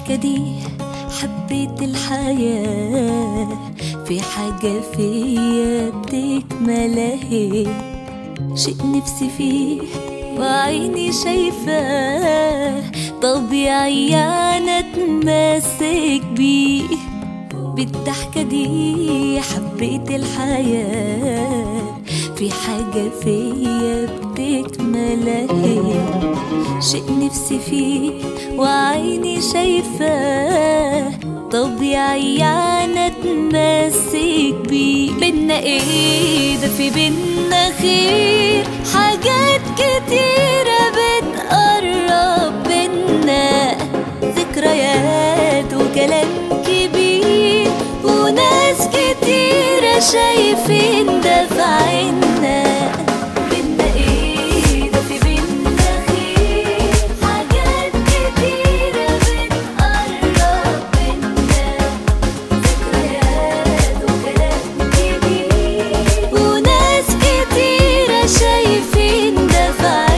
بالضحكة دي حبيت الحياة، في حاجة فيا بتكمل اهي، شيء نفسي فيه وعيني شايفاه، طبيعي أنا أتمسك بيه. بالضحكة دي حبيت الحياة، في حاجة فيا بتكمل اهي، شيء نفسي فيه وعيني شايفاه، طبيعي أنا أتمسك بيه. بينا ايه ده، في بينا خير، حاجات كتيرة بتقرب بينا، ذكريات وكلام كبير وناس كتيرة شايفين ده في عنا. بينا ايه ده، في بينا خير، حاجات كتيرة بتقرب بينا، ذكريات وكلام كبير وناس كتيرة شايفين ده في عنا.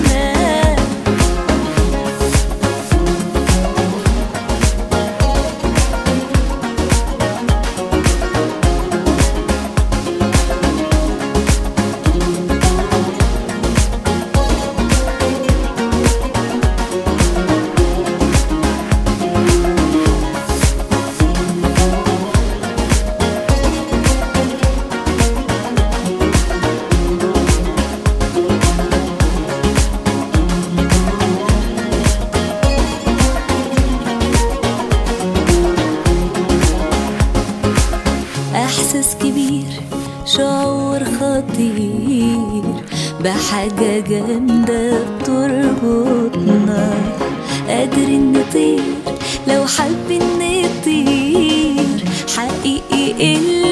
إحساس كبير، شعور خطير، بحاجة جامدة بتربطنا، قادرين نطير لو حابين نطير، حقيقي